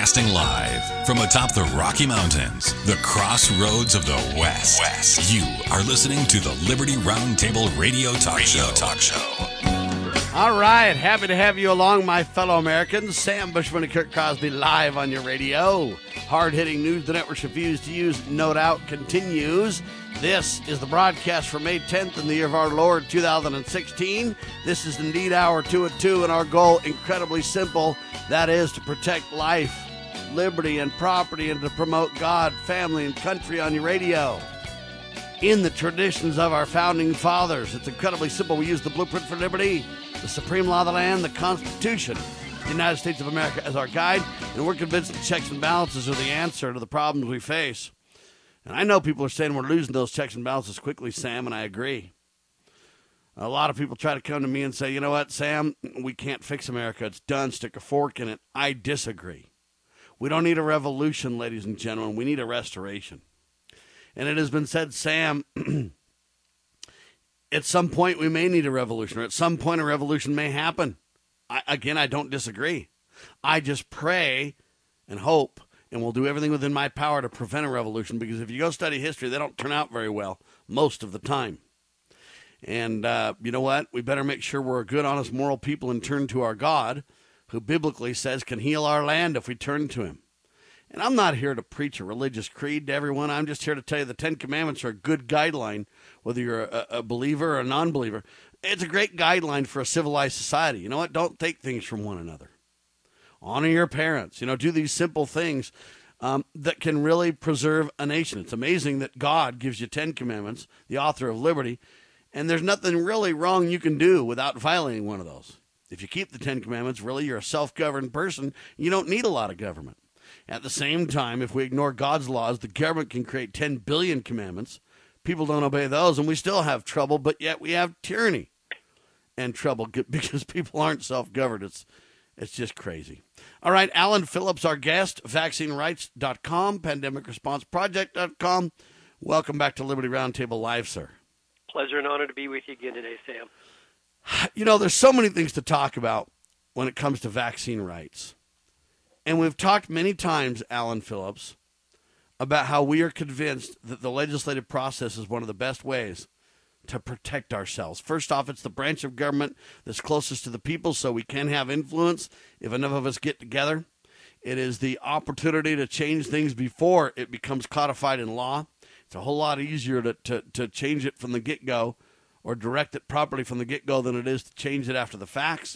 Broadcasting live from atop the Rocky Mountains, the crossroads of the West. You are listening to the Liberty Roundtable Radio Talk Show. All right, happy to have you along, my fellow Americans. Sam Bushman and Kurt Crosby live on your radio. Hard-hitting news the networks refuse to use, no doubt, continues. This is the broadcast for May 10th in the year of our Lord 2016. This is indeed hour 2 at 2, and our goal, incredibly simple, that is to protect life, liberty, and property, and to promote God, family, and country on your radio. In the traditions of our founding fathers, it's incredibly simple. We use the blueprint for liberty, the supreme law of the land, the Constitution, the United States of America as our guide, and we're convinced that checks and balances are the answer to the problems we face. And I know people are saying we're losing those checks and balances quickly, Sam, and I agree. A lot of people try to come to me and say, you know what, Sam, we can't fix America. It's done. Stick a fork in it. I disagree. We don't need a revolution, ladies and gentlemen. We need a restoration. And it has been said, Sam, at some point we may need a revolution, or at some point a revolution may happen. I don't disagree. I just pray and hope and will do everything within my power to prevent a revolution, because if you go study history, they don't turn out very well most of the time. And you know what? We better make sure we're a good, honest, moral people and turn to our God, who biblically says can heal our land if we turn to him. And I'm not here to preach a religious creed to everyone. I'm just here to tell you the Ten Commandments are a good guideline, whether you're a believer or a non-believer. It's a great guideline for a civilized society. You know what? Don't take things from one another. Honor your parents. Do these simple things that can really preserve a nation. It's amazing that God gives you 10 commandments, the author of liberty, and there's nothing really wrong you can do without violating one of those. If you keep the 10 commandments, really, you're a self-governed person. You don't need a lot of government. At the same time, if we ignore God's laws, the government can create 10 billion commandments. People don't obey those, and we still have trouble, but yet we have tyranny and trouble because people aren't self-governed. It's just crazy. All right, Alan Phillips, our guest, vaccinerights.com, pandemicresponseproject.com. Welcome back to Liberty Roundtable Live, sir. Pleasure and honor to be with you again today, Sam. There's so many things to talk about when it comes to vaccine rights. And we've talked many times, Alan Phillips, about how we are convinced that the legislative process is one of the best ways to protect ourselves. First off, it's the branch of government that's closest to the people, so we can have influence if enough of us get together. It is the opportunity to change things before it becomes codified in law. It's a whole lot easier to change it from the get-go or direct it properly from the get-go than it is to change it after the facts.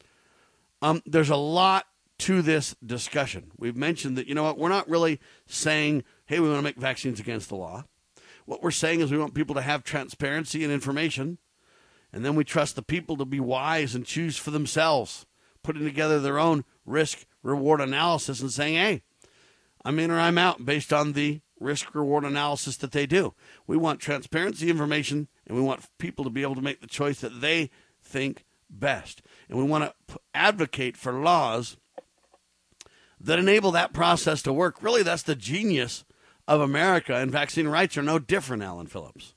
There's a lot to this discussion. We've mentioned that, we're not really saying, hey, we want to make vaccines against the law. What we're saying is we want people to have transparency and information, and then we trust the people to be wise and choose for themselves, putting together their own risk-reward analysis and saying, hey, I'm in or I'm out based on the risk-reward analysis that they do. We want transparency, information, and we want people to be able to make the choice that they think best. And we want to advocate for laws that enable that process to work. Really, that's the genius of America, and vaccine rights are no different, Alan Phillips.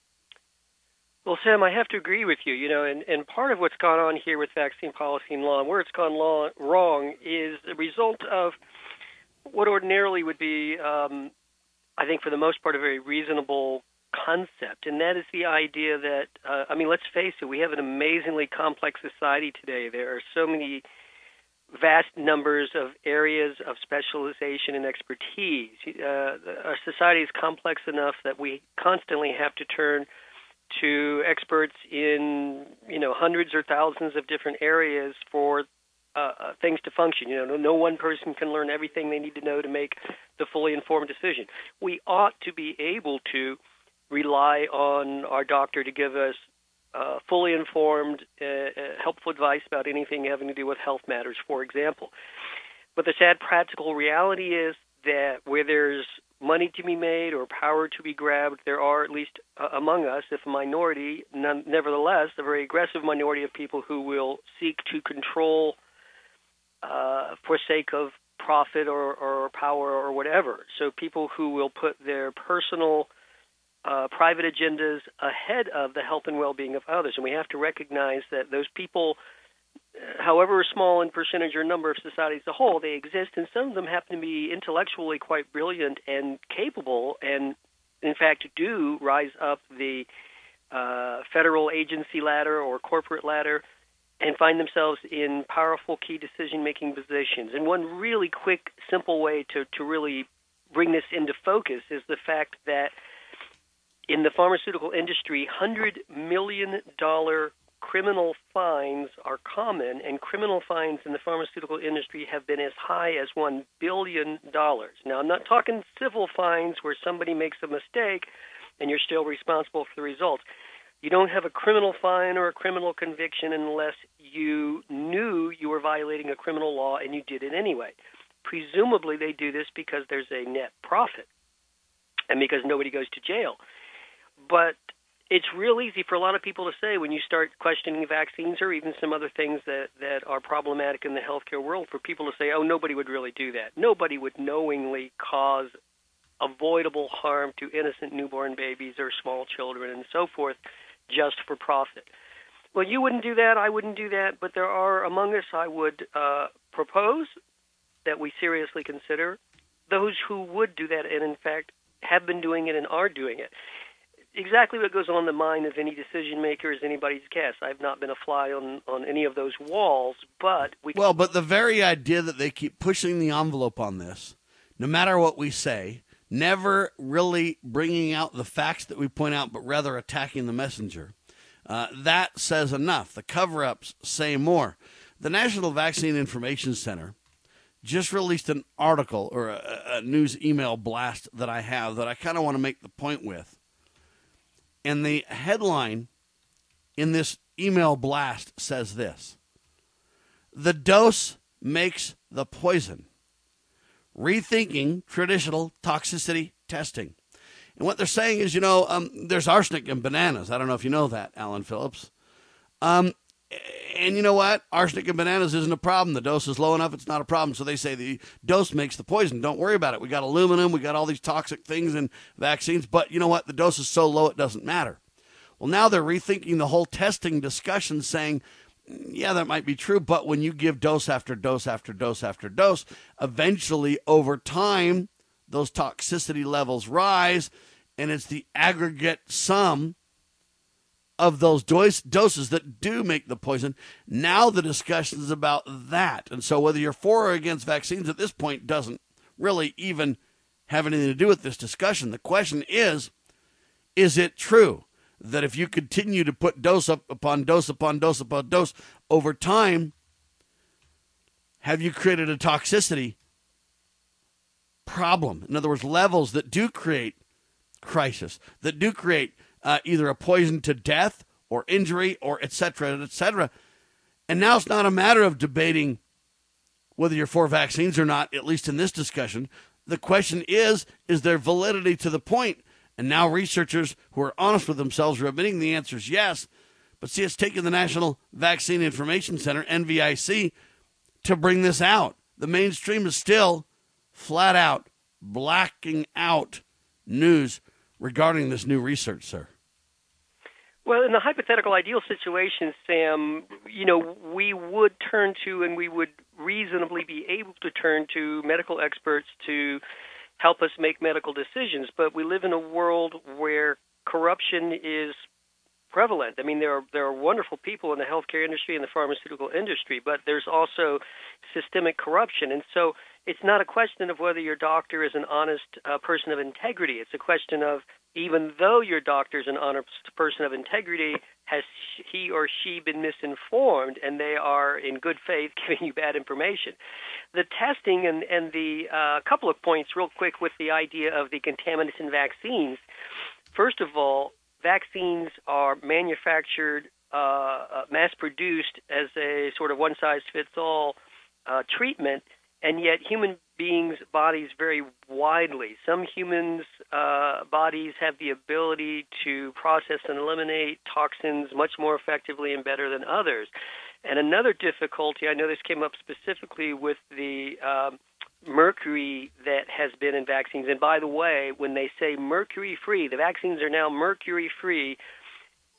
Well, Sam, I have to agree with you, and part of what's gone on here with vaccine policy and law and where it's gone wrong is the result of what ordinarily would be, I think for the most part, a very reasonable concept, and that is the idea that, let's face it, we have an amazingly complex society today. There are so many vast numbers of areas of specialization and expertise. Our society is complex enough that we constantly have to turn to experts in, hundreds or thousands of different areas for things to function. No one person can learn everything they need to know to make the fully informed decision. We ought to be able to rely on our doctor to give us fully informed, helpful advice about anything having to do with health matters, for example. But the sad practical reality is that where there's money to be made or power to be grabbed, there are, at least among us, if a minority, nevertheless, a very aggressive minority of people who will seek to control for sake of profit or power or whatever. So people who will put their personal private agendas ahead of the health and well-being of others. And we have to recognize that those people however small in percentage or number of societies as a whole, they exist, and some of them happen to be intellectually quite brilliant and capable, and in fact do rise up the federal agency ladder or corporate ladder and find themselves in powerful key decision-making positions. And one really quick, simple way to really bring this into focus is the fact that in the pharmaceutical industry, $100 million criminal fines are common, and criminal fines in the pharmaceutical industry have been as high as $1 billion. Now, I'm not talking civil fines where somebody makes a mistake and you're still responsible for the results. You don't have a criminal fine or a criminal conviction unless you knew you were violating a criminal law and you did it anyway. Presumably they do this because there's a net profit and because nobody goes to jail. But it's real easy for a lot of people to say when you start questioning vaccines or even some other things that are problematic in the healthcare world, for people to say, oh, nobody would really do that. Nobody would knowingly cause avoidable harm to innocent newborn babies or small children and so forth just for profit. Well, you wouldn't do that, I wouldn't do that, but there are among us, I would propose that we seriously consider those who would do that and, in fact, have been doing it and are doing it. Exactly what goes on in the mind of any decision maker is anybody's guess. I've not been a fly on any of those walls, but but the very idea that they keep pushing the envelope on this, no matter what we say, never really bringing out the facts that we point out, but rather attacking the messenger, that says enough. The cover-ups say more. The National Vaccine Information Center just released an article or a news email blast that I have that I kind of want to make the point with. And the headline in this email blast says this: "The dose makes the poison. Rethinking traditional toxicity testing." And what they're saying is, there's arsenic in bananas. I don't know if you know that, Alan Phillips. And you know what? Arsenic in bananas isn't a problem. The dose is low enough, it's not a problem. So they say the dose makes the poison. Don't worry about it. We got aluminum, we got all these toxic things in vaccines, but you know what? The dose is so low it doesn't matter. Well, now they're rethinking the whole testing discussion, saying, yeah, that might be true, but when you give dose after dose after dose after dose, eventually over time, those toxicity levels rise, and it's the aggregate sum of those doses that do make the poison. Now the discussion is about that. And so whether you're for or against vaccines at this point doesn't really even have anything to do with this discussion. The question is it true that if you continue to put dose up upon dose upon dose upon dose over time, have you created a toxicity problem? In other words, levels that do create crisis, that do create either a poison to death or injury or et cetera, et cetera. And now it's not a matter of debating whether you're for vaccines or not, at least in this discussion. The question is there validity to the point? And now researchers who are honest with themselves are admitting the answer is yes. But see, it's taken the National Vaccine Information Center, NVIC, to bring this out. The mainstream is still flat out blacking out news regarding this new research, sir. Well, in the hypothetical ideal situation, Sam, we would turn to and we would reasonably be able to turn to medical experts to help us make medical decisions. But we live in a world where corruption is prevalent. I mean, there are wonderful people in the healthcare industry and the pharmaceutical industry, but there's also systemic corruption. And so it's not a question of whether your doctor is an honest person of integrity. It's a question of, even though your doctor is an honest person of integrity, has he or she been misinformed and they are in good faith giving you bad information? The testing and the couple of points real quick with the idea of the contaminants in vaccines. First of all, vaccines are manufactured, mass-produced as a sort of one-size-fits-all treatment, and yet human beings' bodies vary widely. Some humans' bodies have the ability to process and eliminate toxins much more effectively and better than others. And another difficulty, I know this came up specifically with the mercury that has been in vaccines. And by the way, when they say mercury-free, the vaccines are now mercury-free,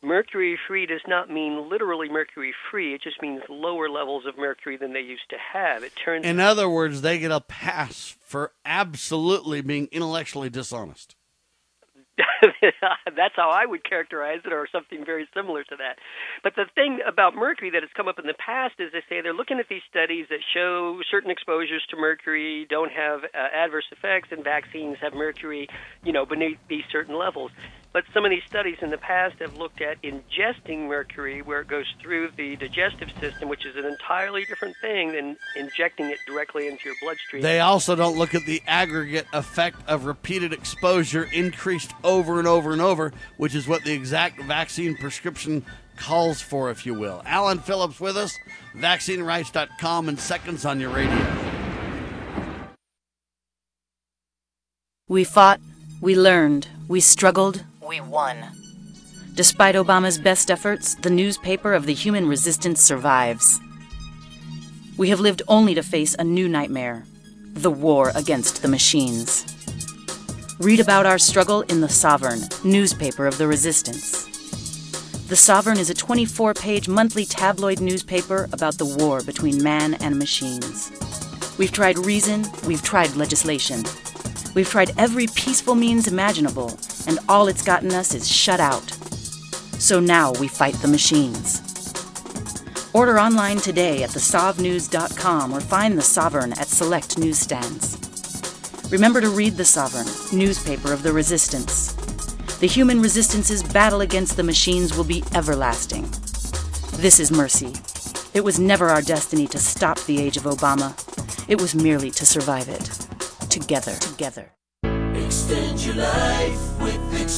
mercury-free does not mean literally mercury-free. It just means lower levels of mercury than they used to have. It turns. In other words, they get a pass for absolutely being intellectually dishonest. That's how I would characterize it, or something very similar to that. But the thing about mercury that has come up in the past is they say they're looking at these studies that show certain exposures to mercury don't have adverse effects, and vaccines have mercury, beneath these certain levels. But some of these studies in the past have looked at ingesting mercury, where it goes through the digestive system, which is an entirely different thing than injecting it directly into your bloodstream. They also don't look at the aggregate effect of repeated exposure increased over and over and over, which is what the exact vaccine prescription calls for, if you will. Alan Phillips with us, vaccinerights.com, in seconds on your radio. We fought, we learned, we struggled, we won. Despite Obama's best efforts, the newspaper of the human resistance survives. We have lived only to face a new nightmare, the war against the machines. Read about our struggle in The Sovereign, newspaper of the resistance. The Sovereign is a 24-page monthly tabloid newspaper about the war between man and machines. We've tried reason, we've tried legislation. We've tried every peaceful means imaginable, and all it's gotten us is shut out. So now we fight the machines. Order online today at thesovnews.com or find The Sovereign at select newsstands. Remember to read The Sovereign, newspaper of the resistance. The human resistance's battle against the machines will be everlasting. This is mercy. It was never our destiny to stop the age of Obama. It was merely to survive it. Together. Extend your life with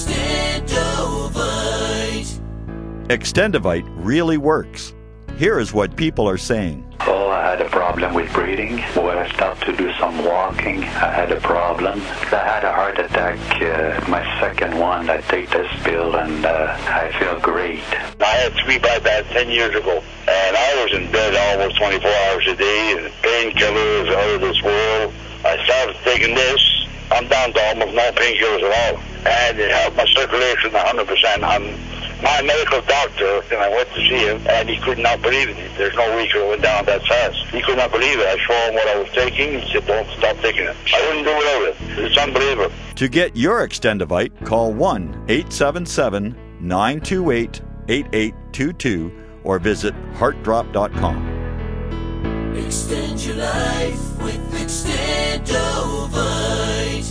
Extendovite. Extendovite really works. Here is what people are saying. Oh, I had a problem with breathing. When I started to do some walking, I had a problem. I had a heart attack, my second one. I take this pill and I feel great. I had 3 bypass 10 years ago, and I was in bed almost 24 hours a day, and painkillers out of this world. I started taking this. I'm down to almost no painkillers at all, and it helped my circulation 100%. My medical doctor, and I went to see him, and he could not believe it. There's no way he could have went down that fast. He could not believe it. I showed him what I was taking. He said, don't stop taking it. I wouldn't do without it. It's unbelievable. To get your Extendovite, call 1-877-928-8822 or visit heartdrop.com. Extend your life with Extendovite.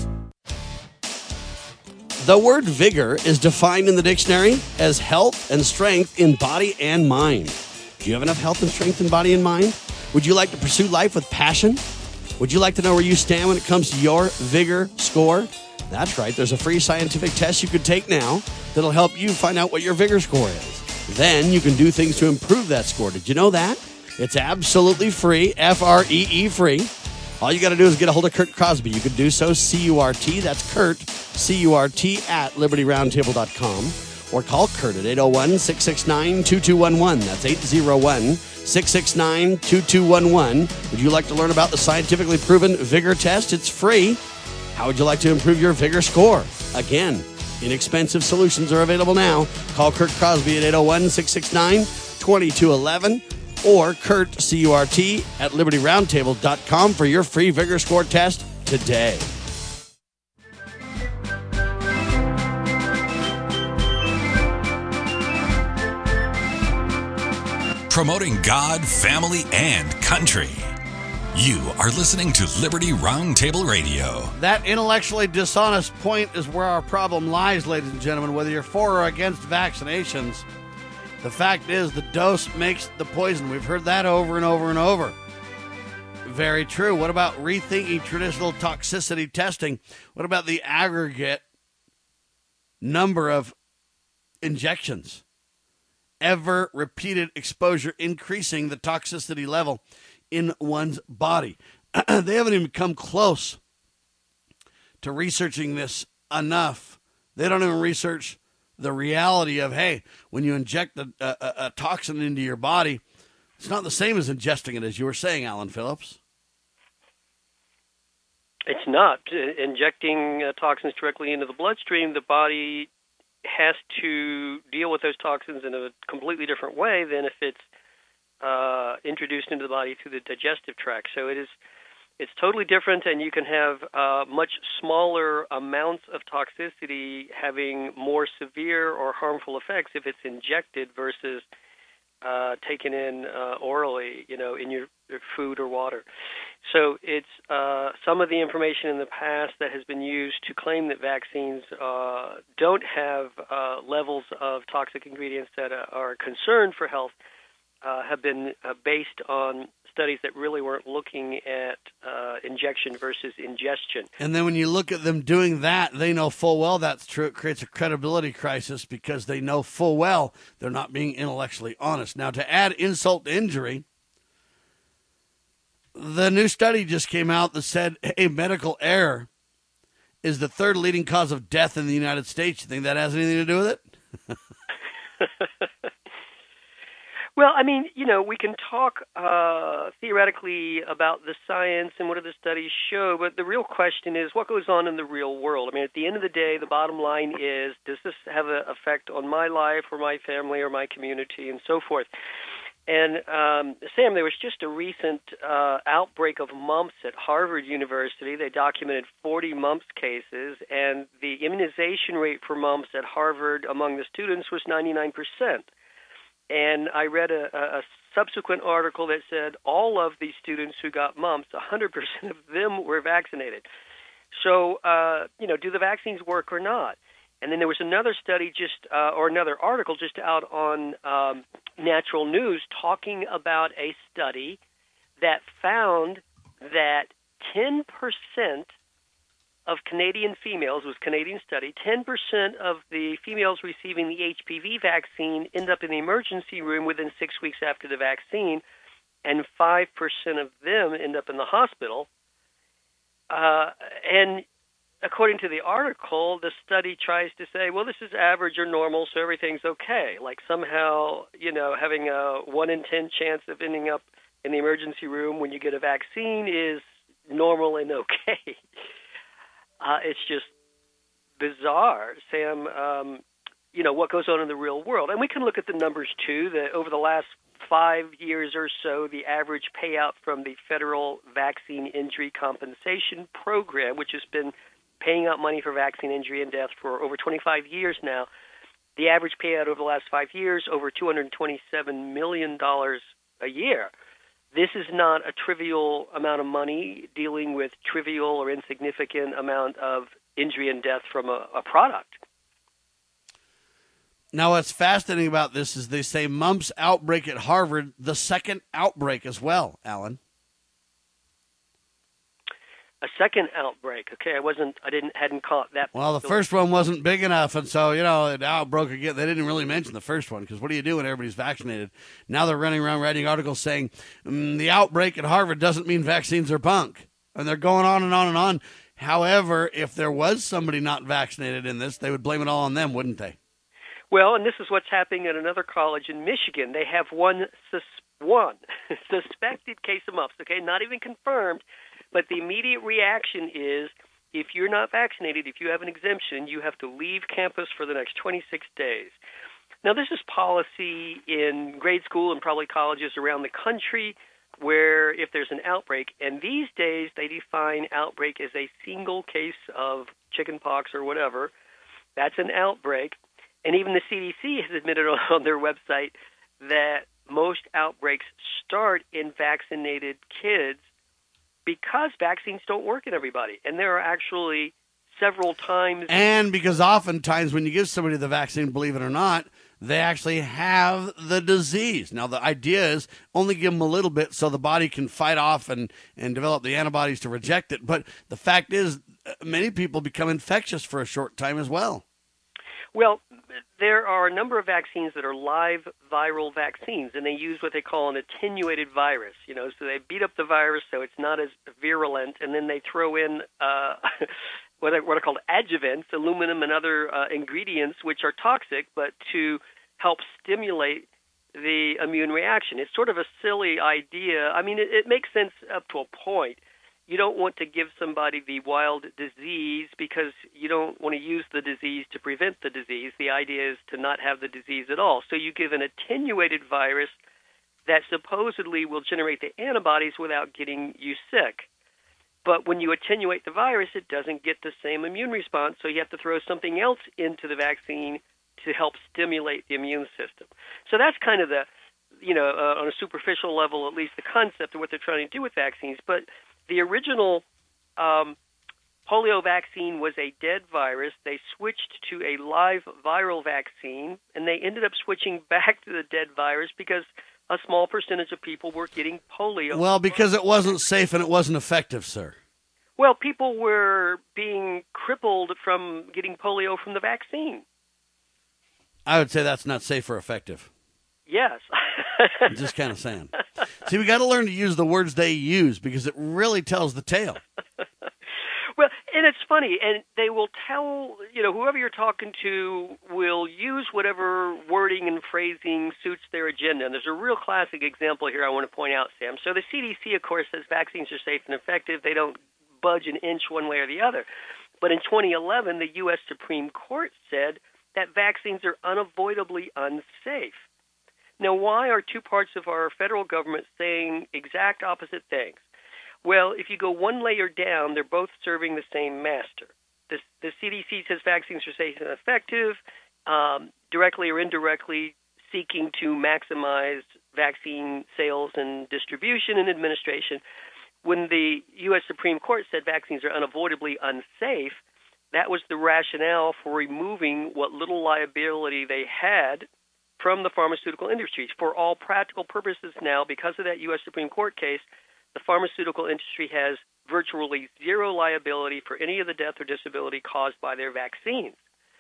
The word vigor is defined in the dictionary as health and strength in body and mind. Do you have enough health and strength in body and mind? Would you like to pursue life with passion? Would you like to know where you stand when it comes to your vigor score? That's right. There's a free scientific test you could take now that'll help you find out what your vigor score is. Then you can do things to improve that score. Did you know that? It's absolutely free, F-R-E-E free. All you got to do is get a hold of Kurt Crosby. You could do so, C-U-R-T, that's Kurt, C-U-R-T, at LibertyRoundtable.com. Or call Kurt at 801-669-2211. That's 801-669-2211. Would you like to learn about the scientifically proven vigor test? It's free. How would you like to improve your vigor score? Again, inexpensive solutions are available now. Call Kurt Crosby at 801-669-2211. Or Kurt, C-U-R-T, at LibertyRoundtable.com for your free vigor score test today. Promoting God, family, and country. You are listening to Liberty Roundtable Radio. That intellectually dishonest point is where our problem lies, ladies and gentlemen, whether you're for or against vaccinations. The fact is, the dose makes the poison. We've heard that over and over and over. Very true. What about rethinking traditional toxicity testing? What about the aggregate number of injections? Ever repeated exposure increasing the toxicity level in one's body. They haven't even come close to researching this enough. They don't even research the reality of, hey, when you inject a toxin into your body, it's not the same as ingesting it, as you were saying, Alan Phillips. It's not. Injecting toxins directly into the bloodstream, the body has to deal with those toxins in a completely different way than if it's introduced into the body through the digestive tract. So it's totally different, and you can have much smaller amounts of toxicity having more severe or harmful effects if it's injected versus taken in orally, in your food or water. So it's some of the information in the past that has been used to claim that vaccines don't have levels of toxic ingredients that are a concern for health have been based on studies that really weren't looking at injection versus ingestion. And then when you look at them doing that, they know full well that's true. It creates a credibility crisis because they know full well they're not being intellectually honest. Now, to add insult to injury, the new study just came out that said a medical error is the third leading cause of death in the United States. You think that has anything to do with it? Well, I mean, we can talk theoretically about the science and what do the studies show, but the real question is what goes on in the real world. I mean, at the end of the day, the bottom line is, does this have an effect on my life or my family or my community and so forth? And, Sam, there was just a recent outbreak of mumps at Harvard University. They documented 40 mumps cases, and the immunization rate for mumps at Harvard among the students was 99%. And I read a subsequent article that said all of these students who got mumps, 100% of them were vaccinated. So, do the vaccines work or not? And then there was another study or another article just out on Natural News talking about a study that found that 10% of Canadian females, it was a Canadian study, 10% of the females receiving the HPV vaccine end up in the emergency room within 6 weeks after the vaccine, and 5% of them end up in the hospital. And according to the article, the study tries to say, well, this is average or normal, so everything's okay. Like somehow, having a 1 in 10 chance of ending up in the emergency room when you get a vaccine is normal and okay. It's just bizarre, Sam, what goes on in the real world. And we can look at the numbers, too, that over the last 5 years or so, the average payout from the Federal Vaccine Injury Compensation Program, which has been paying out money for vaccine injury and death for over 25 years now, the average payout over the last 5 years, over $227 million a year. This is not a trivial amount of money dealing with trivial or insignificant amount of injury and death from a product. Now, what's fascinating about this is they say mumps outbreak at Harvard, the second outbreak as well, Alan. A second outbreak. Okay, hadn't caught that. Well, the first one wasn't big enough, and so, it outbroke again. They didn't really mention the first one, because what do you do when everybody's vaccinated? Now they're running around writing articles saying the outbreak at Harvard doesn't mean vaccines are bunk. And they're going on and on and on. However, if there was somebody not vaccinated in this, they would blame it all on them, wouldn't they? Well, and this is what's happening at another college in Michigan. They have one suspected case of mumps, okay, not even confirmed. But the immediate reaction is, if you're not vaccinated, if you have an exemption, you have to leave campus for the next 26 days. Now, this is policy in grade school and probably colleges around the country where if there's an outbreak, and these days they define outbreak as a single case of chickenpox or whatever, that's an outbreak. And even the CDC has admitted on their website that most outbreaks start in vaccinated kids because vaccines don't work in everybody. And there are actually several times. And because oftentimes when you give somebody the vaccine, believe it or not, they actually have the disease. Now, the idea is only give them a little bit so the body can fight off and develop the antibodies to reject it. But the fact is, many people become infectious for a short time as well. Well, there are a number of vaccines that are live viral vaccines, and they use what they call an attenuated virus. So they beat up the virus so it's not as virulent, and then they throw in what are called adjuvants, aluminum and other ingredients, which are toxic, but to help stimulate the immune reaction. It's sort of a silly idea. I mean, it makes sense up to a point. you don't want to give somebody the wild disease because you don't want to use the disease to prevent the disease. The idea is to not have the disease at all. So you give an attenuated virus that supposedly will generate the antibodies without getting you sick. But when you attenuate the virus, it doesn't get the same immune response, so you have to throw something else into the vaccine to help stimulate the immune system. So that's kind of the, on a superficial level, at least the concept of what they're trying to do with vaccines. But the original polio vaccine was a dead virus. They switched to a live viral vaccine, and they ended up switching back to the dead virus because a small percentage of people were getting polio. Well, because it wasn't safe and it wasn't effective, sir. Well, people were being crippled from getting polio from the vaccine. I would say that's not safe or effective. Yes. I'm just kind of saying. See, we got to learn to use the words they use because it really tells the tale. Well, and it's funny, and they will tell, whoever you're talking to will use whatever wording and phrasing suits their agenda. And there's a real classic example here I want to point out, Sam. So the CDC, of course, says vaccines are safe and effective. They don't budge an inch one way or the other. But in 2011, the U.S. Supreme Court said that vaccines are unavoidably unsafe. Now, why are two parts of our federal government saying exact opposite things? Well, if you go one layer down, they're both serving the same master. The CDC says vaccines are safe and effective, directly or indirectly seeking to maximize vaccine sales and distribution and administration. When the U.S. Supreme Court said vaccines are unavoidably unsafe, that was the rationale for removing what little liability they had from the pharmaceutical industries. For all practical purposes now, because of that U.S. Supreme Court case, the pharmaceutical industry has virtually zero liability for any of the death or disability caused by their vaccines.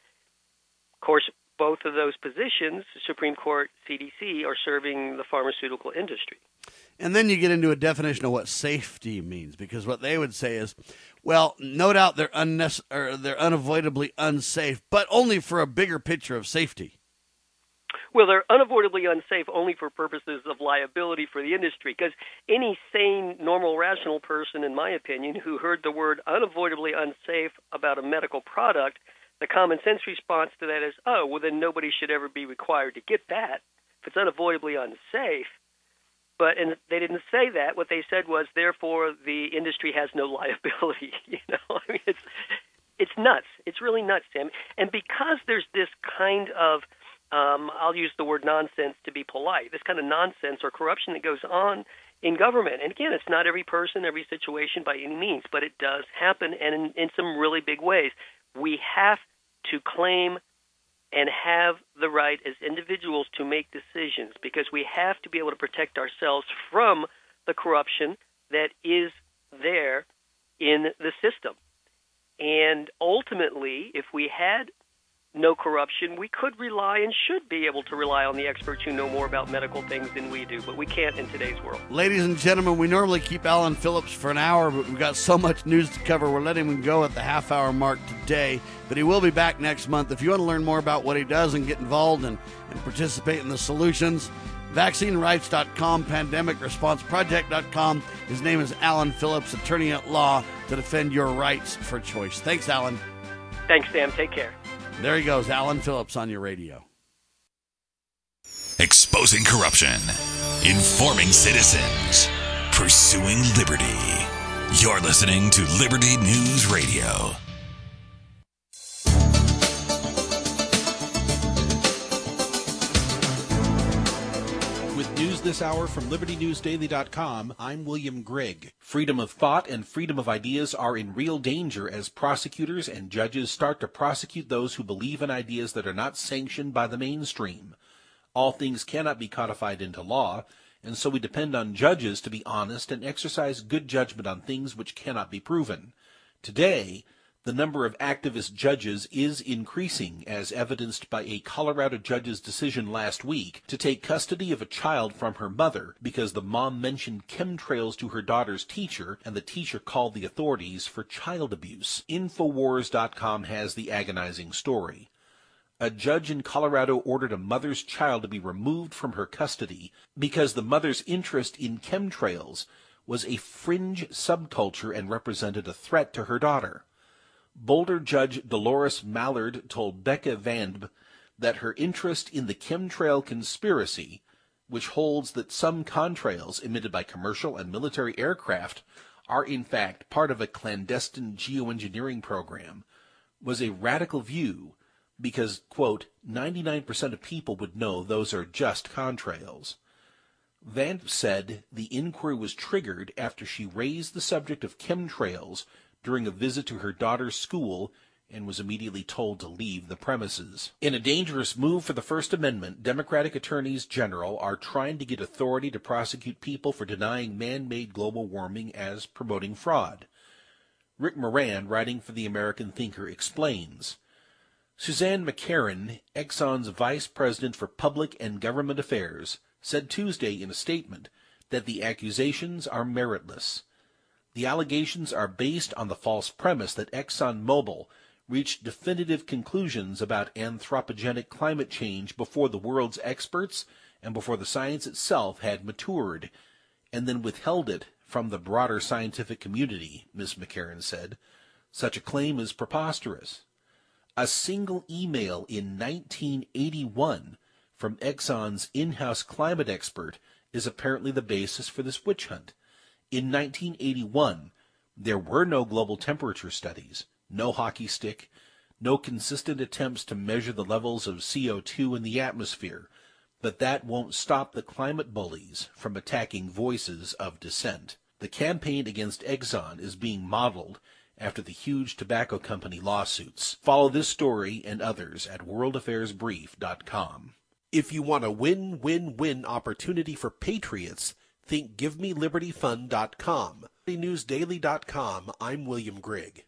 Of course, both of those positions, Supreme Court, CDC, are serving the pharmaceutical industry. And then you get into a definition of what safety means, because what they would say is, well, no doubt they're unavoidably unsafe, but only for a bigger picture of safety. Well, they're unavoidably unsafe only for purposes of liability for the industry, because any sane, normal, rational person, in my opinion, who heard the word unavoidably unsafe about a medical product, the common sense response to that is, oh, well, then nobody should ever be required to get that if it's unavoidably unsafe. And they didn't say that. What they said was, therefore, the industry has no liability. I mean, it's nuts. It's really nuts, Sam. And because there's this kind of I'll use the word nonsense to be polite, this kind of nonsense or corruption that goes on in government. And again, it's not every person, every situation by any means, but it does happen, and in some really big ways. We have to claim and have the right as individuals to make decisions, because we have to be able to protect ourselves from the corruption that is there in the system. And ultimately, if we had no corruption, we could rely and should be able to rely on the experts who know more about medical things than we do, but we can't in today's world. Ladies and gentlemen, we normally keep Alan Phillips for an hour, but we've got so much news to cover, we're letting him go at the half-hour mark today, but he will be back next month. If you want to learn more about what he does and get involved and participate in the solutions, vaccinerights.com, pandemicresponseproject.com. His name is Alan Phillips, attorney at law to defend your rights for choice. Thanks, Alan. Thanks, Sam. Take care. There he goes, Alan Phillips on your radio. Exposing corruption, informing citizens, pursuing liberty. You're listening to Liberty News Radio. With news this hour from LibertyNewsDaily.com, I'm William Grigg. Freedom of thought and freedom of ideas are in real danger as prosecutors and judges start to prosecute those who believe in ideas that are not sanctioned by the mainstream. All things cannot be codified into law, and so we depend on judges to be honest and exercise good judgment on things which cannot be proven. Today, the number of activist judges is increasing, as evidenced by a Colorado judge's decision last week to take custody of a child from her mother because the mom mentioned chemtrails to her daughter's teacher and the teacher called the authorities for child abuse. Infowars.com has the agonizing story. A judge in Colorado ordered a mother's child to be removed from her custody because the mother's interest in chemtrails was a fringe subculture and represented a threat to her daughter. Boulder Judge Dolores Mallard told Becca Vandb that her interest in the chemtrail conspiracy, which holds that some contrails emitted by commercial and military aircraft are in fact part of a clandestine geoengineering program, was a radical view because, quote, 99% of people would know those are just contrails. Vandb said the inquiry was triggered after she raised the subject of chemtrails during a visit to her daughter's school and was immediately told to leave the premises. In a dangerous move for the First Amendment, Democratic attorneys general are trying to get authority to prosecute people for denying man-made global warming as promoting fraud. Rick Moran, writing for the American Thinker, explains, Suzanne McCarran, Exxon's vice president for public and government affairs, said Tuesday in a statement that the accusations are meritless. The allegations are based on the false premise that ExxonMobil reached definitive conclusions about anthropogenic climate change before the world's experts and before the science itself had matured, and then withheld it from the broader scientific community, Ms. McCarran said. Such a claim is preposterous. A single email in 1981 from Exxon's in-house climate expert is apparently the basis for this witch hunt. In 1981, there were no global temperature studies, no hockey stick, no consistent attempts to measure the levels of CO2 in the atmosphere, but that won't stop the climate bullies from attacking voices of dissent. The campaign against Exxon is being modeled after the huge tobacco company lawsuits. Follow this story and others at worldaffairsbrief.com. If you want a win-win-win opportunity for patriots, think GiveMeLibertyFund.com. LibertyNewsDaily.com. I'm William Grigg.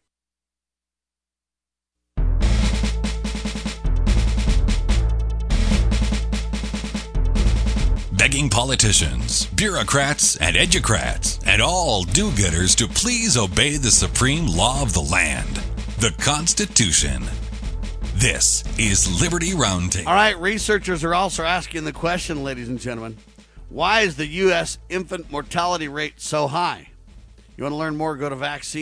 Begging politicians, bureaucrats, and educrats, and all do-gooders to please obey the supreme law of the land, the Constitution. This is Liberty Roundtable. All right, researchers are also asking the question, ladies and gentlemen, why is the U.S. infant mortality rate so high? You want to learn more, go to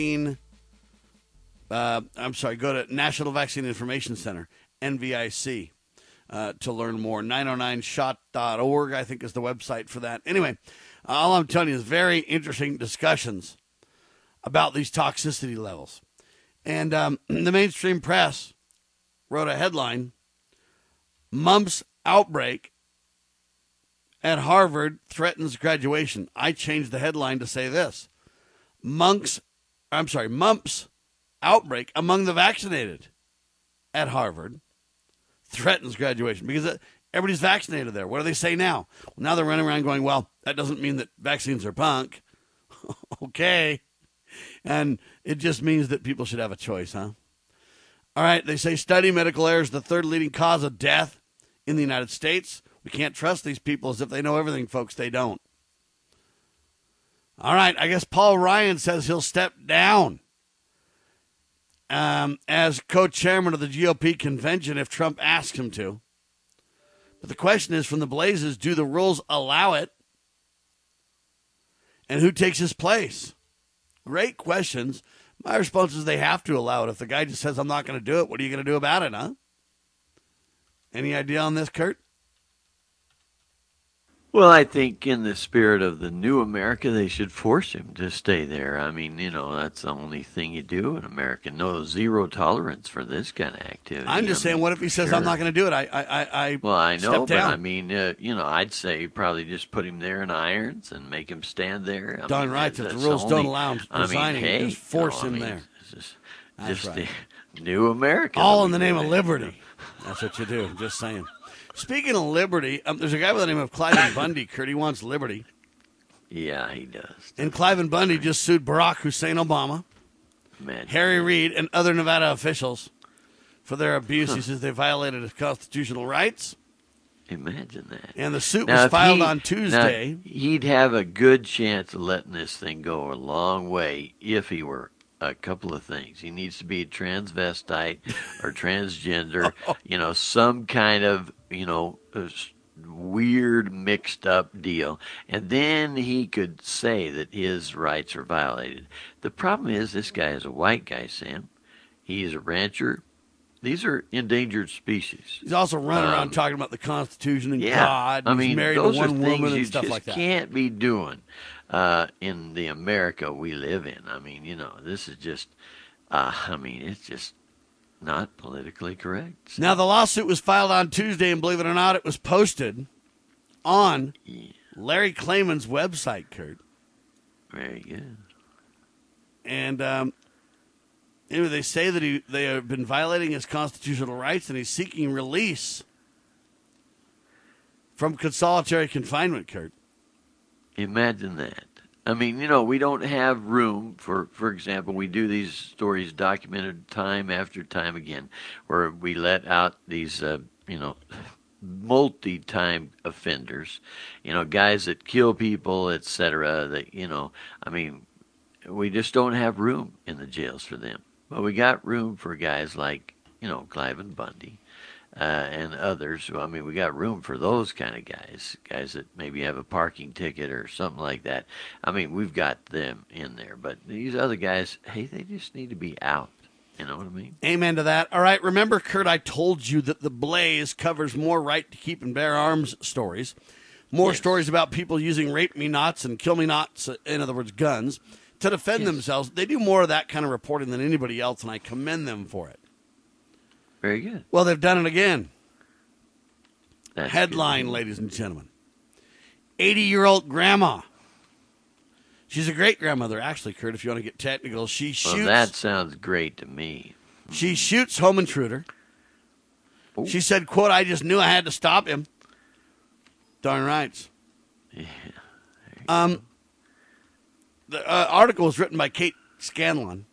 go to National Vaccine Information Center, NVIC, to learn more. 909shot.org, I think, is the website for that. Anyway, all I'm telling you is very interesting discussions about these toxicity levels. And the mainstream press wrote a headline, Mumps Outbreak at Harvard Threatens Graduation. I changed the headline to say this. Mumps Outbreak Among the Vaccinated at Harvard threatens graduation because everybody's vaccinated there. What do they say now? Well, now they're running around going, well, that doesn't mean that vaccines are bunk. Okay. And it just means that people should have a choice, huh? All right, they say study medical error is the third leading cause of death in the United States. We can't trust these people as if they know everything, folks. They don't. All right, I guess Paul Ryan says he'll step down as co-chairman of the GOP convention if Trump asks him to. But the question is, from the Blazes, do the rules allow it? And who takes his place? Great questions. My response is they have to allow it. If the guy just says, I'm not going to do it, what are you going to do about it, huh? Any idea on this, Kurt? Well, I think in the spirit of the new America, they should force him to stay there. I mean, that's the only thing you do in America. No, zero tolerance for this kind of activity. I'm just saying, what if he says, I'm not going to do it? Well, I know, but down. I mean, I'd say probably just put him there in irons and make him stand there. Darn right. If the rules don't allow him resigning, just force him there. Just right. The new America. All in the name of liberty. That's what you do. Just saying. Speaking of liberty, there's a guy by the name of Cliven Bundy, Kurt. He wants liberty. Yeah, he does. And Cliven Bundy just sued Barack Hussein Obama, Harry Reid, and other Nevada officials for their abuse. He says they violated his constitutional rights. Imagine that. And the suit was filed on Tuesday. He'd have a good chance of letting this thing go a long way if he were a couple of things. He needs to be a transvestite or transgender, some kind of, weird, mixed up deal, and then he could say that his rights are violated. The problem is this guy is a white guy, Sam. He's a rancher. These are endangered species. He's also running around talking about the Constitution and yeah, God. I mean, he's married those to one are things woman you and stuff just like that. can't be doing in the America we live in. I mean, this is just, it's just not politically correct. So. Now, the lawsuit was filed on Tuesday, and believe it or not, it was posted on Larry Klayman's website, Kurt. Very good. And anyway, they say that they have been violating his constitutional rights, and he's seeking release from solitary confinement, Kurt. Imagine that. I mean, we don't have room for example, we do these stories documented time after time again, where we let out these, multi-time offenders, guys that kill people, etc. That, we just don't have room in the jails for them. But we got room for guys like, Cliven Bundy. And others. We got room for those kind of guys that maybe have a parking ticket or something like that. We've got them in there. But these other guys, hey, they just need to be out. You know what I mean? Amen to that. All right, remember, Kurt, I told you that The Blaze covers more right to keep and bear arms stories, more stories about people using rape-me-nots and kill-me-nots, in other words, guns, to defend themselves. They do more of that kind of reporting than anybody else, and I commend them for it. Very good. Well, they've done it again. That's Headline, good. ladies and gentlemen. 80-year-old grandma. She's a great-grandmother, actually, Kurt, if you want to get technical. She shoots. Well, that sounds great to me. She shoots home intruder. Ooh. She said, quote, "I just knew I had to stop him." Darn right. Yeah. The article was written by Kate Scanlon.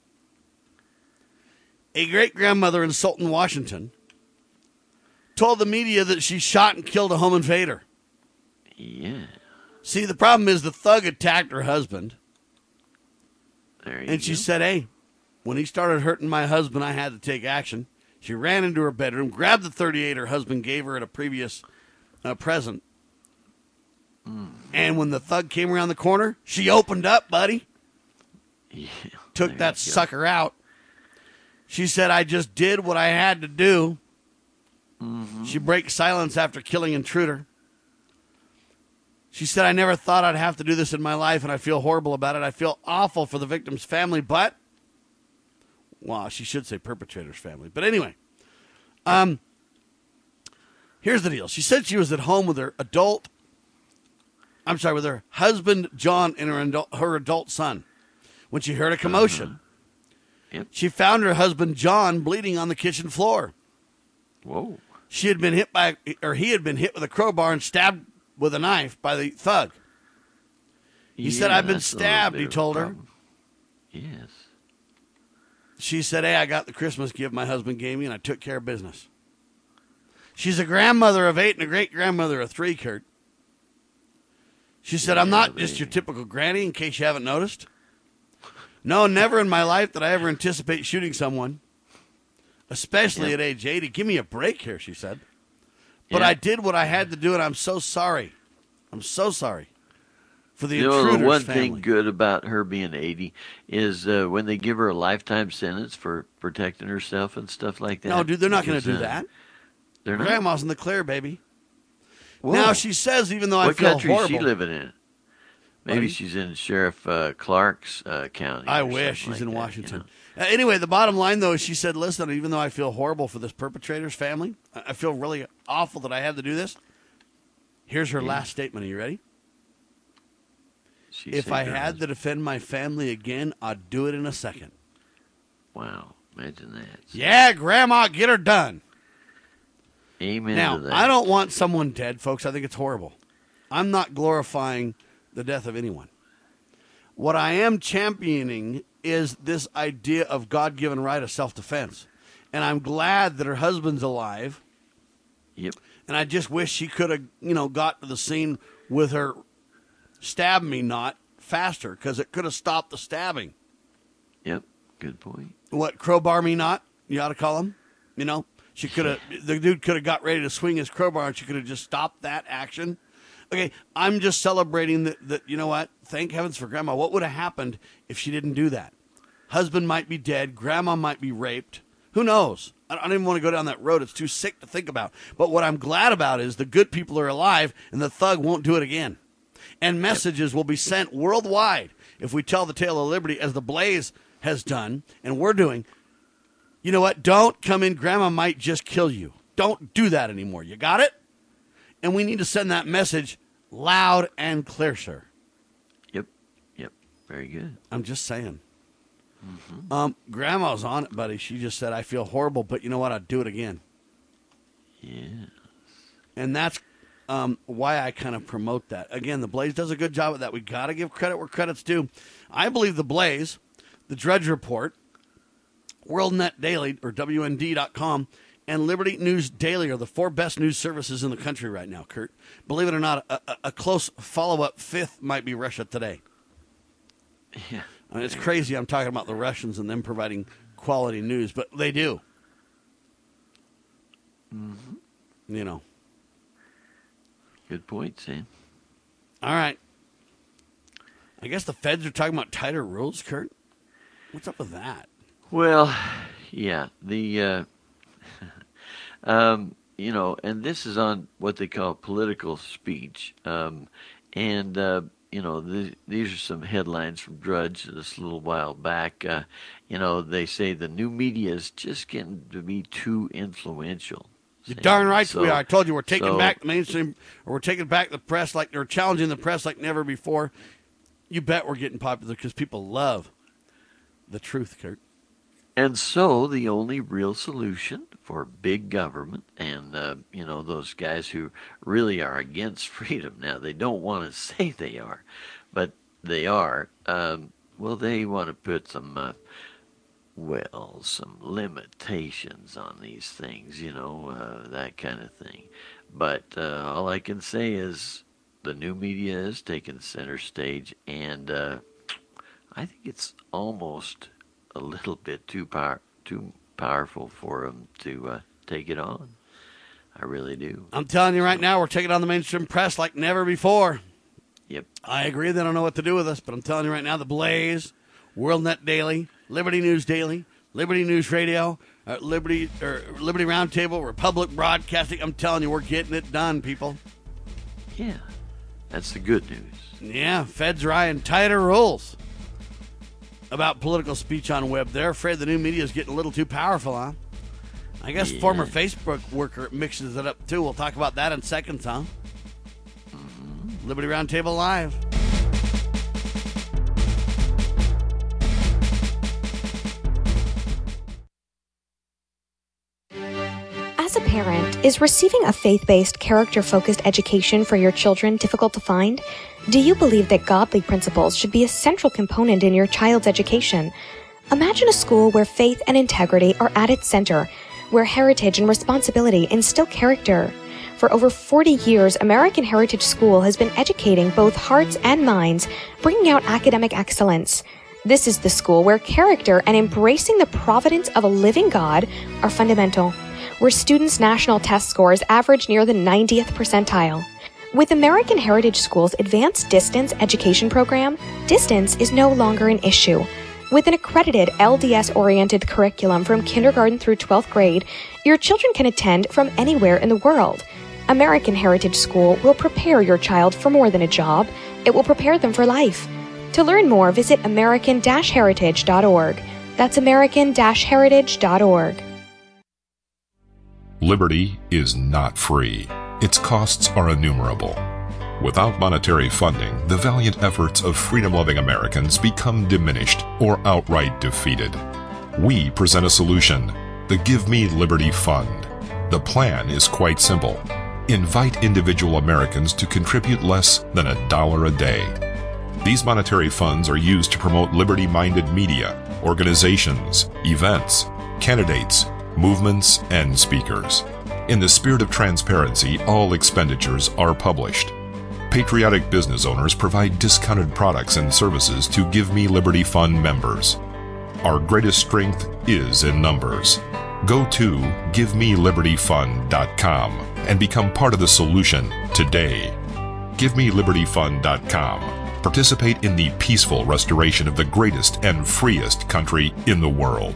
A great-grandmother in Sultan, Washington, told the media that she shot and killed a home invader. Yeah. See, the problem is the thug attacked her husband. There you And she go. said, hey, when he started hurting my husband, I had to take action. She ran into her bedroom, grabbed the .38 her husband gave her at a previous present. And when the thug came around the corner, she opened up, buddy. Yeah, Took that sucker out. She said, I just did what I had to do. Mm-hmm. She breaks silence after killing intruder. She said, I never thought I'd have to do this in my life, and I feel horrible about it. I feel awful for the victim's family, but, well, she should say perpetrator's family. But anyway, here's the deal. She said she was at home with her with her husband, John, and her adult son when she heard a commotion. Yep. She found her husband, John, bleeding on the kitchen floor. Whoa. He had been hit with a crowbar and stabbed with a knife by the thug. He said, I've been that's a little stabbed, bit he of a told her. problem. Yes. She said, hey, I got the Christmas gift my husband gave me, and I took care of business. She's a grandmother of 8 and a great-grandmother of 3, Kurt. She said, I'm not just your typical granny, in case you haven't noticed. No, never in my life did I ever anticipate shooting someone, especially at age 80. Give me a break here, she said. But I did what I had to do, and I'm so sorry. I'm so sorry for the intruder's the one family. thing good about her being 80 is when they give her a lifetime sentence for protecting herself and stuff like that. No, dude, they're not going to do that. They're not. Grandma's in the clear, baby. Whoa. Now, she says, even though I What feel country horrible. is she living in? Maybe Buddy? she's in Sheriff Clark's county. I or wish something she's like in that, Washington. Anyway, the bottom line, though, is she said, listen, even though I feel horrible for this perpetrator's family, I feel really awful that I had to do this. Here's her last statement. Are you ready? If I had to defend my family again, I'd do it in a second. Wow, imagine that. Yeah, Grandma, get her done. Amen Now, to that. I don't want someone dead, folks. I think it's horrible. I'm not glorifying the death of anyone. What I am championing is this idea of God-given right of self-defense. And I'm glad that her husband's alive. Yep. And I just wish she could have, got to the scene with her stab me not faster, because it could have stopped the stabbing. Yep, good point. What, crowbar me not, you ought to call him? The dude could have got ready to swing his crowbar, and she could have just stopped that action. Okay, I'm just celebrating that, you know what? Thank heavens for Grandma. What would have happened if she didn't do that? Husband might be dead. Grandma might be raped. Who knows? I don't even want to go down that road. It's too sick to think about. But what I'm glad about is the good people are alive, and the thug won't do it again. And messages will be sent worldwide if we tell the tale of liberty, as the Blaze has done, and we're doing. You know what? Don't come in. Grandma might just kill you. Don't do that anymore. You got it? And we need to send that message loud and clear, sir. Yep. Very good. I'm just saying. Grandma's on it, buddy. She just said, I feel horrible, but you know what? I'd do it again. Yes. And that's why I kind of promote that. Again, the Blaze does a good job of that. We got to give credit where credit's due. I believe the Blaze, the Drudge Report, WorldNet Daily, or WND.com, and Liberty News Daily are the 4 best news services in the country right now, Kurt. Believe it or not, a close follow-up 5th might be Russia Today. Yeah. I mean, it's crazy I'm talking about the Russians and them providing quality news, but they do. You know. Good point, Sam. All right. I guess the feds are talking about tighter rules, Kurt. What's up with that? Well, yeah, the, and this is on what they call political speech. These are some headlines from Drudge this little while back. They say the new media is just getting to be too influential. You're darn right we are. I told you we're taking back the mainstream, or we're taking back the press like they're challenging the press like never before. You bet we're getting popular because people love the truth, Kurt. And so the only real solution for big government and, those guys who really are against freedom, now they don't want to say they are, but they are, they want to put some limitations on these things, that kind of thing. But all I can say is the new media is taking center stage, and I think it's almost a little bit too powerful for them to take it on. I really do. I'm telling you right now, we're taking on the mainstream press like never before. Yep. I agree they don't know what to do with us, but I'm telling you right now, the Blaze, WorldNet Daily, Liberty News Daily, Liberty News Radio, Liberty Roundtable, Republic Broadcasting, I'm telling you, we're getting it done, people. Yeah, that's the good news. Yeah, feds are eyeing tighter rules about political speech on web. They're afraid the new media is getting a little too powerful, huh? I guess former Facebook worker mixes it up, too. We'll talk about that in seconds, huh? Liberty Roundtable Live. As a parent, is receiving a faith-based, character-focused education for your children difficult to find? Do you believe that godly principles should be a central component in your child's education? Imagine a school where faith and integrity are at its center, where heritage and responsibility instill character. For over 40 years, American Heritage School has been educating both hearts and minds, bringing out academic excellence. This is the school where character and embracing the providence of a living God are fundamental, where students' national test scores average near the 90th percentile. With American Heritage School's Advanced Distance Education Program, distance is no longer an issue. With an accredited LDS-oriented curriculum from kindergarten through 12th grade, your children can attend from anywhere in the world. American Heritage School will prepare your child for more than a job. It will prepare them for life. To learn more, visit American-Heritage.org. That's American-Heritage.org. Liberty is not free. Its costs are innumerable. Without monetary funding, the valiant efforts of freedom-loving Americans become diminished or outright defeated. We present a solution, the Give Me Liberty Fund. The plan is quite simple. Invite individual Americans to contribute less than $1 a day. These monetary funds are used to promote liberty-minded media, organizations, events, candidates, movements, and speakers. In the spirit of transparency, all expenditures are published. Patriotic business owners provide discounted products and services to Give Me Liberty Fund members. Our greatest strength is in numbers. Go to GiveMeLibertyFund.com and become part of the solution today. GiveMeLibertyFund.com. Participate in the peaceful restoration of the greatest and freest country in the world.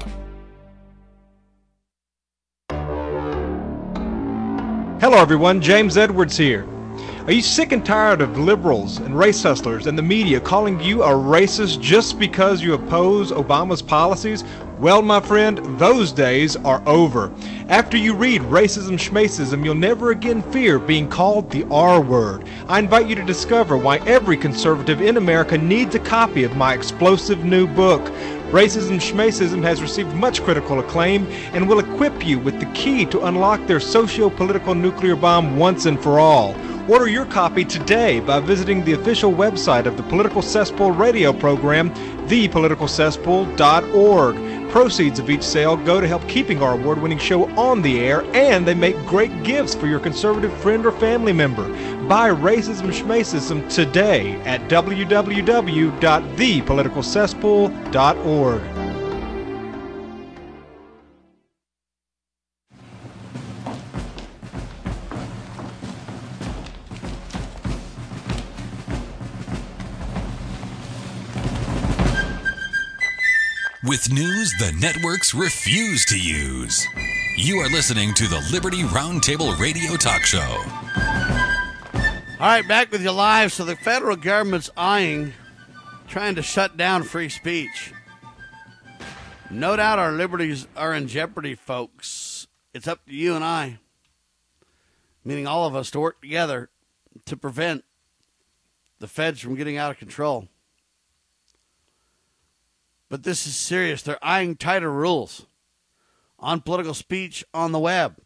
Hello everyone, James Edwards here. Are you sick and tired of liberals and race hustlers and the media calling you a racist just because you oppose Obama's policies? Well, my friend, those days are over. After you read Racism Schmacism, you'll never again fear being called the R word. I invite you to discover why every conservative in America needs a copy of my explosive new book. Racism Schmacism has received much critical acclaim and will equip you with the key to unlock their socio-political nuclear bomb once and for all. Order your copy today by visiting the official website of the Political Cesspool radio program, thepoliticalcesspool.org. Proceeds of each sale go to help keeping our award-winning show on the air, and they make great gifts for your conservative friend or family member. Buy Racism Schmacism today at www.thepoliticalcesspool.org. With news the networks refuse to use. You are listening to the Liberty Roundtable Radio Talk Show. All right, back with you live. So the federal government's trying to shut down free speech. No doubt our liberties are in jeopardy, folks. It's up to you and I, meaning all of us, to work together to prevent the feds from getting out of control. But this is serious. They're eyeing tighter rules on political speech on the web.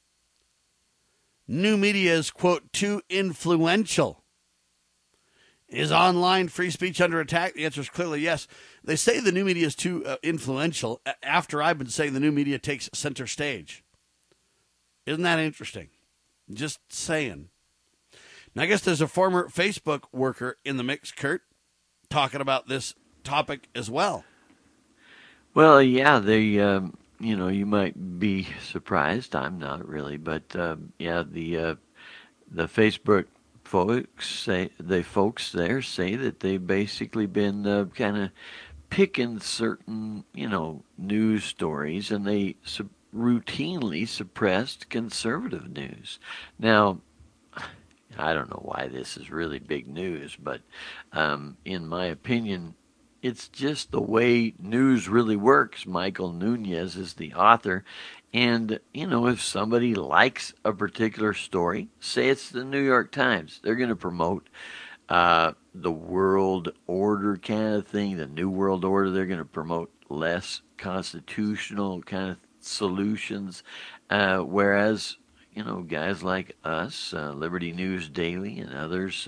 New media is, quote, too influential. Is online free speech under attack? The answer is clearly yes. They say the new media is too influential after I've been saying the new media takes center stage. Isn't that interesting? Just saying. Now, I guess there's a former Facebook worker in the mix, Kurt, talking about this topic as well. Well, yeah, you might be surprised. I'm not really, but the Facebook folks there say that they've basically been kind of picking certain, news stories, and they routinely suppressed conservative news. Now, I don't know why this is really big news, but in my opinion, it's just the way news really works. Michael Nunez is the author. And, if somebody likes a particular story, say it's the New York Times, they're going to promote the world order kind of thing, the New World Order. They're going to promote less constitutional kind of solutions. Whereas, guys like us, Liberty News Daily and others,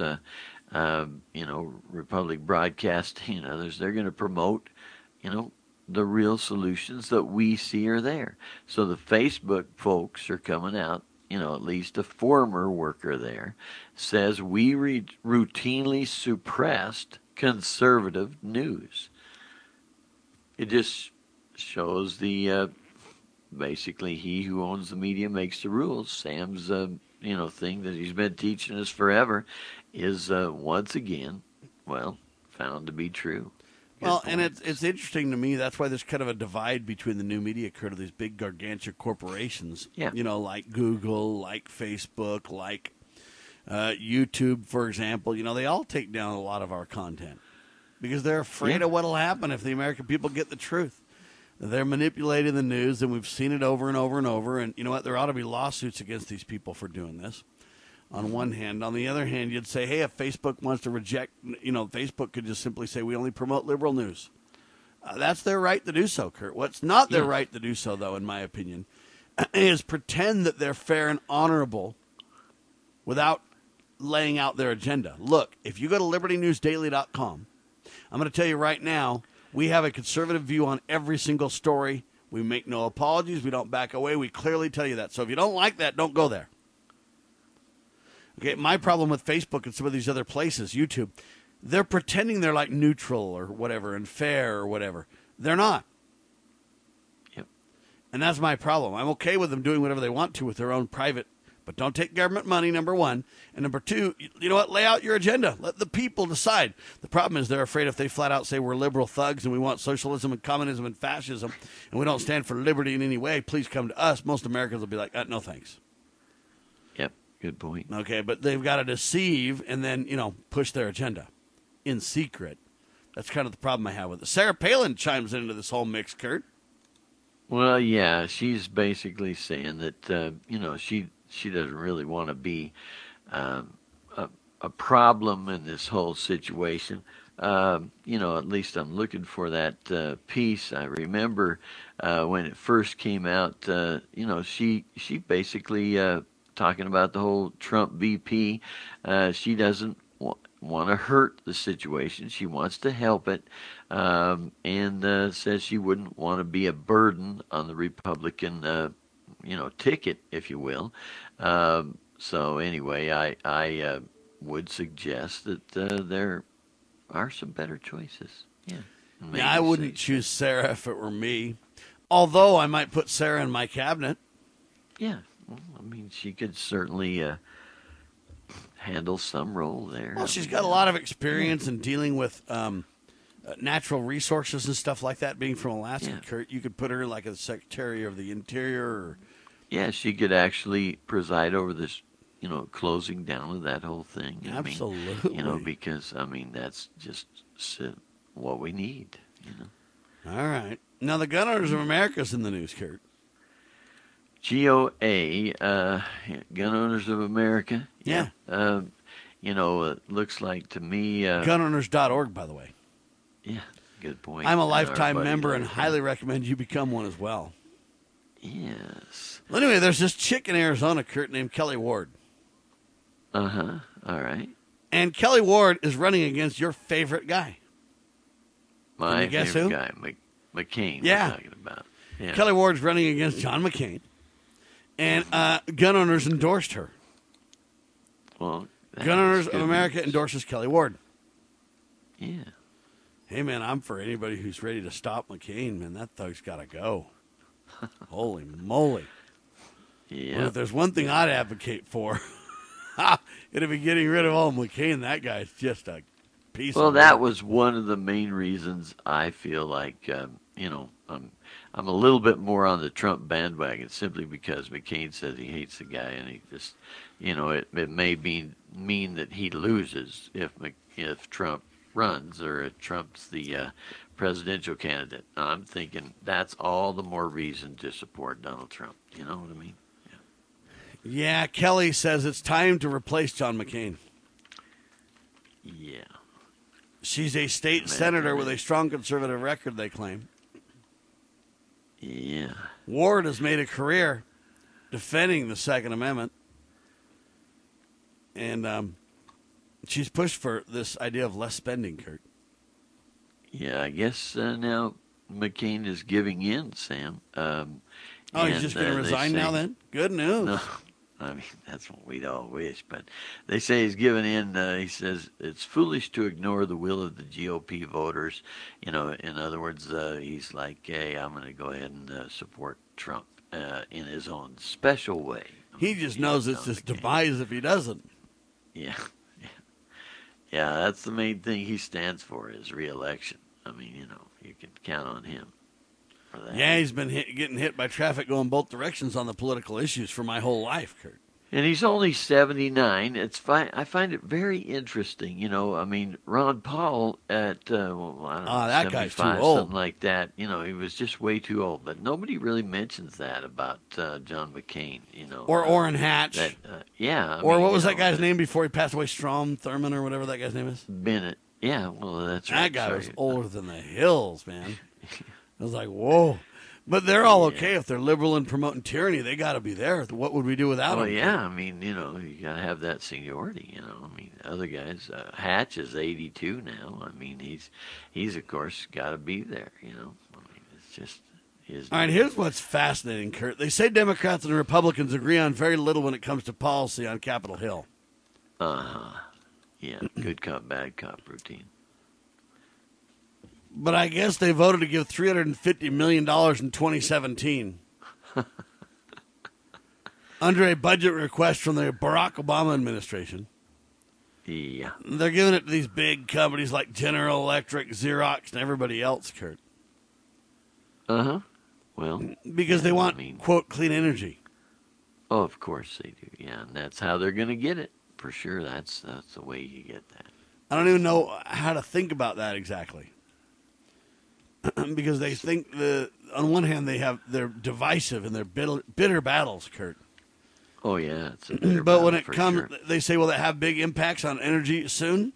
Republic Broadcasting and others, they're going to promote, the real solutions that we see are there. So the Facebook folks are coming out, at least a former worker there says we routinely suppressed conservative news. It just shows the, basically he who owns the media makes the rules. Sam's, thing that he's been teaching us forever is once again, found to be true. Well, and it's interesting to me. That's why there's kind of a divide between the new media, Kurt, of these big gargantuan corporations. Yeah. Like Google, like Facebook, like YouTube, for example. They all take down a lot of our content because they're afraid of what'll happen if the American people get the truth. They're manipulating the news, and we've seen it over and over and over. And you know what? There ought to be lawsuits against these people for doing this. On one hand. On the other hand, you'd say, hey, if Facebook wants to reject, Facebook could just simply say, we only promote liberal news. That's their right to do so, Kurt. What's not their right to do so, though, in my opinion, is pretend that they're fair and honorable without laying out their agenda. Look, if you go to LibertyNewsDaily.com, I'm going to tell you right now, we have a conservative view on every single story. We make no apologies. We don't back away. We clearly tell you that. So if you don't like that, don't go there. Okay, my problem with Facebook and some of these other places, YouTube, they're pretending they're like neutral or whatever and fair or whatever. They're not. Yep. And that's my problem. I'm okay with them doing whatever they want to with their own private, but don't take government money, number one. And number two, you know what? Lay out your agenda. Let the people decide. The problem is they're afraid if they flat out say we're liberal thugs and we want socialism and communism and fascism and we don't stand for liberty in any way, please come to us. Most Americans will be like, no thanks. Yep, good point. Okay, but they've got to deceive and then, push their agenda in secret. That's kind of the problem I have with it. Sarah Palin chimes into this whole mix, Kurt. Well, yeah, she's basically saying that, she doesn't really want to be a problem in this whole situation. At least I'm looking for that piece. I remember when it first came out, she basically talking about the whole Trump VP. She doesn't want to hurt the situation. She wants to help it, and says she wouldn't want to be a burden on the Republican ticket, if you will. So anyway, I would suggest that there are some better choices. Yeah, I wouldn't choose Sarah if it were me, although I might put Sarah in my cabinet. Yeah, well, she could certainly handle some role there. Well, she's got a lot of experience in dealing with natural resources and stuff like that, being from Alaska. Yeah. Kurt, you could put her like a Secretary of the Interior or... Yeah, she could actually preside over this, closing down of that whole thing. Absolutely. Because, that's just what we need, All right. Now, the Gun Owners of America is in the news, Kurt. GOA, Gun Owners of America. Yeah. It looks like to me... Gunowners.org, by the way. Yeah, good point. I'm a lifetime member and highly recommend you become one as well. Yes. Well, anyway, there's this chick in Arizona, Kurt, named Kelly Ward. Uh-huh. All right. And Kelly Ward is running against your favorite guy. My favorite who? guy, McCain, yeah. we're talking about. Yeah. Kelly Ward's running against John McCain. And Gun Owners endorsed her. Well, Gun Owners of America endorses Kelly Ward. Yeah. Hey, man, I'm for anybody who's ready to stop McCain, man. That thug's got to go. Holy moly. Yeah. Well, if there's one thing I'd advocate for, it'd be getting rid of old McCain. That guy's just a piece of... Well, that was one of the main reasons I feel like, I'm a little bit more on the Trump bandwagon simply because McCain says he hates the guy, and he just, it may mean that he loses if Trump runs or if Trump's the presidential candidate. I'm thinking that's all the more reason to support Donald Trump. You know what I mean? Yeah, Kelly says it's time to replace John McCain. Yeah. She's a state senator with a strong conservative record, they claim. Yeah. Ward has made a career defending the Second Amendment. And she's pushed for this idea of less spending, Kurt. Yeah, I guess now McCain is giving in, Sam. He's just going to resign now then? Good news. No, that's what we'd all wish. But they say he's giving in. He says it's foolish to ignore the will of the GOP voters. In other words, he's like, hey, I'm going to go ahead and support Trump in his own special way. He just knows it's his demise if he doesn't. Yeah. Yeah, that's the main thing he stands for is re-election. You can count on him for that. Yeah, he's been getting hit by traffic going both directions on the political issues for my whole life, Kurt. And he's only 79. I find it very interesting. Ron Paul at, that guy's too 75, old. something like that. He was just way too old. But nobody really mentions that about John McCain, Or Orrin Hatch. Yeah. What was that guy's name before he passed away? Strom Thurmond or whatever that guy's name is? Bennett. Yeah, well, that's right. That guy was older than the hills, man. I was like, whoa. But they're all okay if they're liberal and promoting tyranny. They got to be there. What would we do without them? Well, yeah. You got to have that seniority. Other guys. Hatch is 82 now. He's of course got to be there. It's just his. All right. Here's what's fascinating, Kurt. They say Democrats and Republicans agree on very little when it comes to policy on Capitol Hill. Yeah. Good cop, bad cop routine. But I guess they voted to give $350 million in 2017. Under a budget request from the Barack Obama administration. Yeah. They're giving it to these big companies like General Electric, Xerox, and everybody else, Kurt. Uh-huh. Well, because they want, quote, clean energy. Oh, of course they do. Yeah, and that's how they're going to get it. For sure, that's the way you get that. I don't even know how to think about that exactly. Because they think on one hand they're divisive and they're bitter battles, Kurt. Oh yeah, it's a bitter but when it for comes, sure. they say, will it have big impacts on energy soon?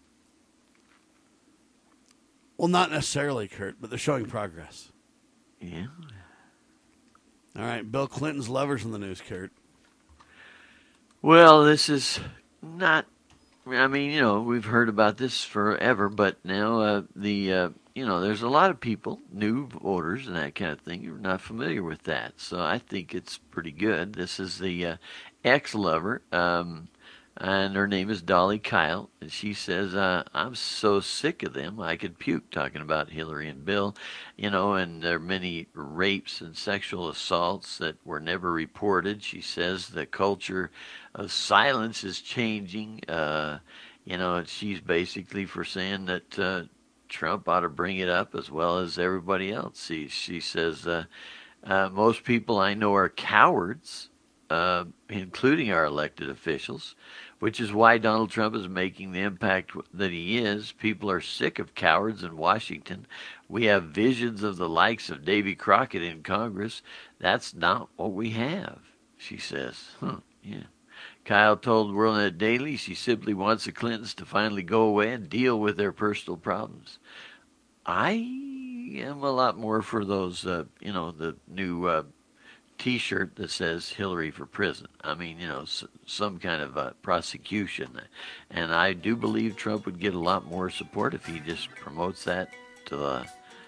Well, not necessarily, Kurt, but they're showing progress. Yeah. All right, Bill Clinton's lovers in the news, Kurt. Well, this is not. I mean, we've heard about this forever, but now there's a lot of people, new voters and that kind of thing, who are not familiar with that. So I think it's pretty good. This is the ex-lover, and her name is Dolly Kyle, and she says, I'm so sick of them, I could puke, talking about Hillary and Bill, and there are many rapes and sexual assaults that were never reported. She says the culture of silence is changing, and she's basically for saying that Trump ought to bring it up as well as everybody else. She says, most people I know are cowards, including our elected officials, which is why Donald Trump is making the impact that he is. People are sick of cowards in Washington. We have visions of the likes of Davy Crockett in Congress. That's not what we have, she says. Yeah. Kyle told WorldNet Daily she simply wants the Clintons to finally go away and deal with their personal problems. I am a lot more for those, the new T-shirt that says Hillary for prison. I mean, some kind of prosecution. And I do believe Trump would get a lot more support if he just promotes that to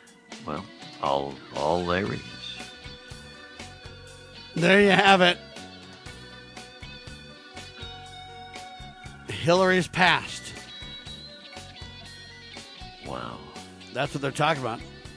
all areas. There you have it. Hillary's passed. Wow. That's what they're talking about.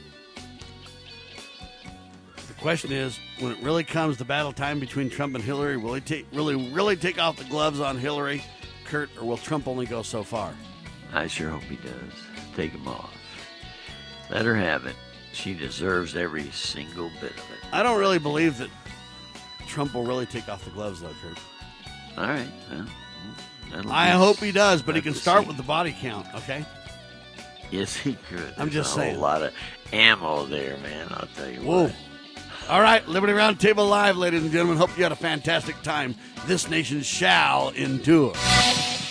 The question is, when it really comes to battle time between Trump and Hillary, will he really take off the gloves on Hillary, Kurt, or will Trump only go so far? I sure hope he does. Take him off. Let her have it. She deserves every single bit of it. I don't really believe that Trump will really take off the gloves, though, Kurt. All right. I hope he does, but he can start with the body count, okay? Yes, he could. I'm just saying. A lot of ammo there, man. I'll tell you Whoa. what. All right, Liberty Roundtable Live, ladies and gentlemen. Hope you had a fantastic time. This nation shall endure.